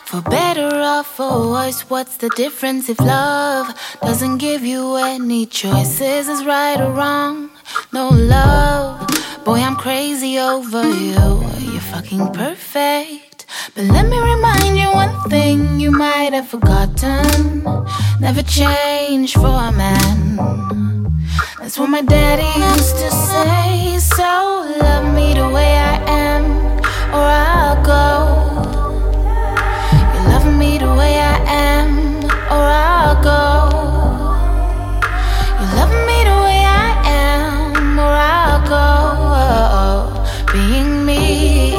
For better or for worse, what's the difference if love doesn't give you any choices? Is right or wrong? No love. Boy, I'm crazy over you. You're fucking perfect. But let me remind you one thing you might have forgotten. Never change for a man. That's what my daddy used to say. So love me the way I am, or I'll go. You love me the way I am, or I'll go. You love me the way I am, or I'll go. Being me.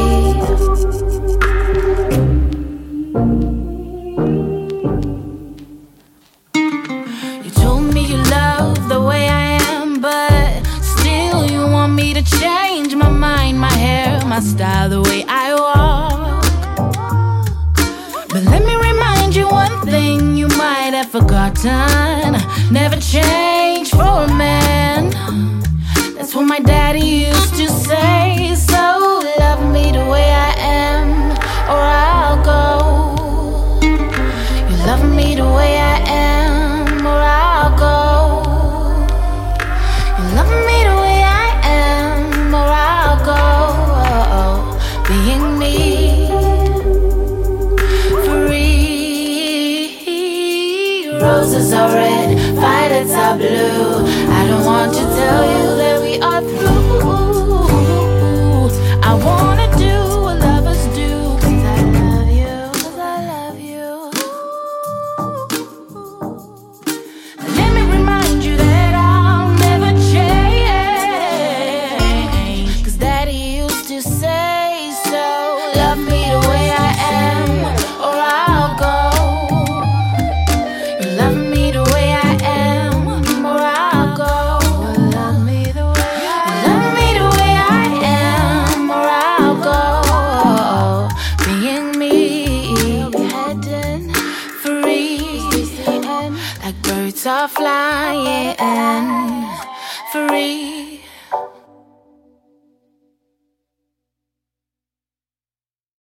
You told me you love the way I am, but still you want me to change my mind, my hair, my style, the way I walk. But let me remind you one thing you might have forgotten. Never change for a man. That's what my daddy used to say. So love me the way I am, or I'll go. You love me the way I am, or I'll go. You love me the way I am, or I'll go. Being me. Roses are red, violets are blue. I don't want to tell you that we are through. I wanna do what lovers do, 'cause I love you, 'cause I love you. Let me remind you that I'll never change, 'cause daddy used to say so. Love me the way I am, or I'll go. Love me the way I am, or I'll go. Love me the way I am, or I'll go. Being me, heading free, like birds are flying free.